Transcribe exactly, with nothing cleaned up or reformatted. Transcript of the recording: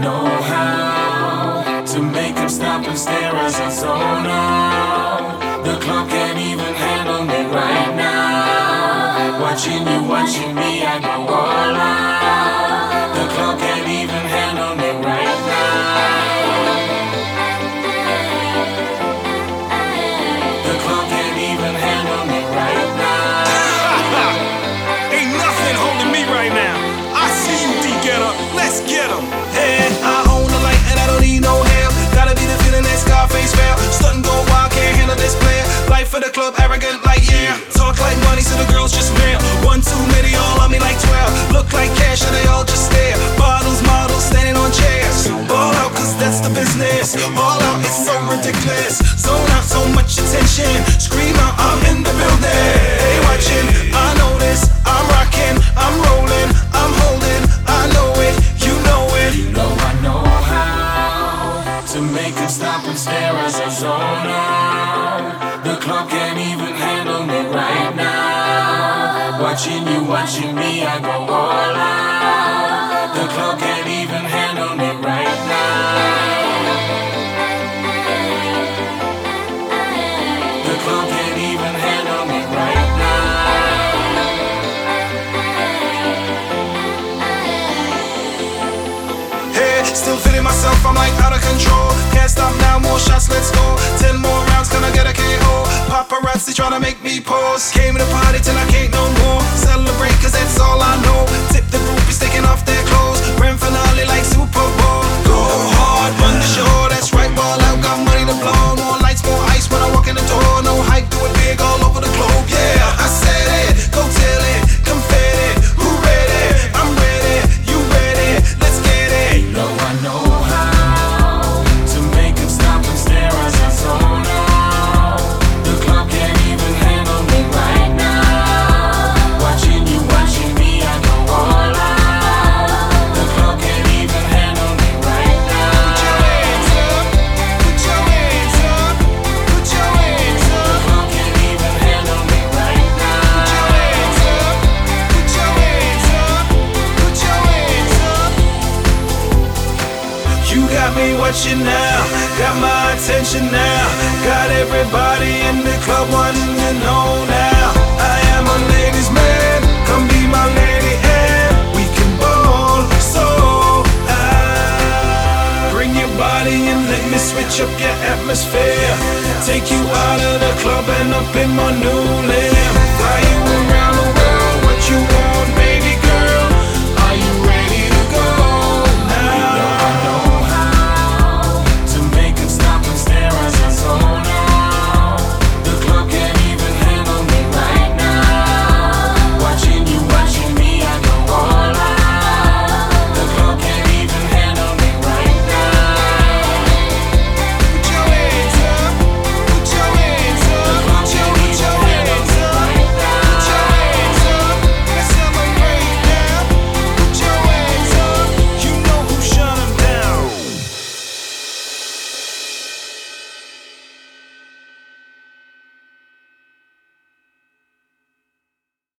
know how to make him stop and stare as I zone out. The club can't even handle me right now. Watching you, watching me, I go all out. The club can't even handle me right now. The club can't even handle me right now. Ain't nothing holding me right now. I see you, D, get up. Let's get 'em. Hey, I own the light and I don't need no help. Gotta be the feeling that Scarface felt. Stuntin' go wild, can't handle this player. Life for the club, arrogant like yeah. Talk like money, so the girls just mail. One too many, all on me like twelve. Look like cash, and they all just stare. Bottles, models, standing on chairs. Ball out, cause that's the business. All out, it's so ridiculous. Zone out, so much attention. Scream out, I'm in the building. Hey, watching, I know this. I'm rocking, I'm rolling, I'm holding. I know it, you know it. You know I know how to make him stop and stare as I zone out. The club can't even handle me right now. Watching you, watching me, I go all out. The club can't even handle me right now. The club can't even handle me right now. Hey, still feeling myself, I'm like out of control. Can't stop now, more shots, let's go. Ten more rounds, can I get a K O? Paparazzi tryna make me pause. Came to the party till I can't no more. Celebrate, cause that's all I know. Tip the groupies taking off their clothes. Grand finale like Super Bowl. Go hard, run the show, that's right, ball out, got money to blow. More lights, more ice when I walk in the door. No hype, do it big all over the globe, yeah. I said it, go tell it, confetti. Who ready? I'm ready, you ready, let's get it. You know I know how to make him stop and stare as I zone out. The club can't even handle me right now. Watching you, watching me, I go all out. The club can't even handle me right now. Put your hands up, put your hands up, put your hands The up. club can't even handle me right Put your now. hands up, put your hands up, put your hands up. You got me watching now, got my attention now. Got everybody in the club wanting to know now. I am a ladies' man, come be my lady and we can ball so high. Bring your body and let me switch up your atmosphere. Take you out of the club and up in my new land. Fly you around the world, what you want.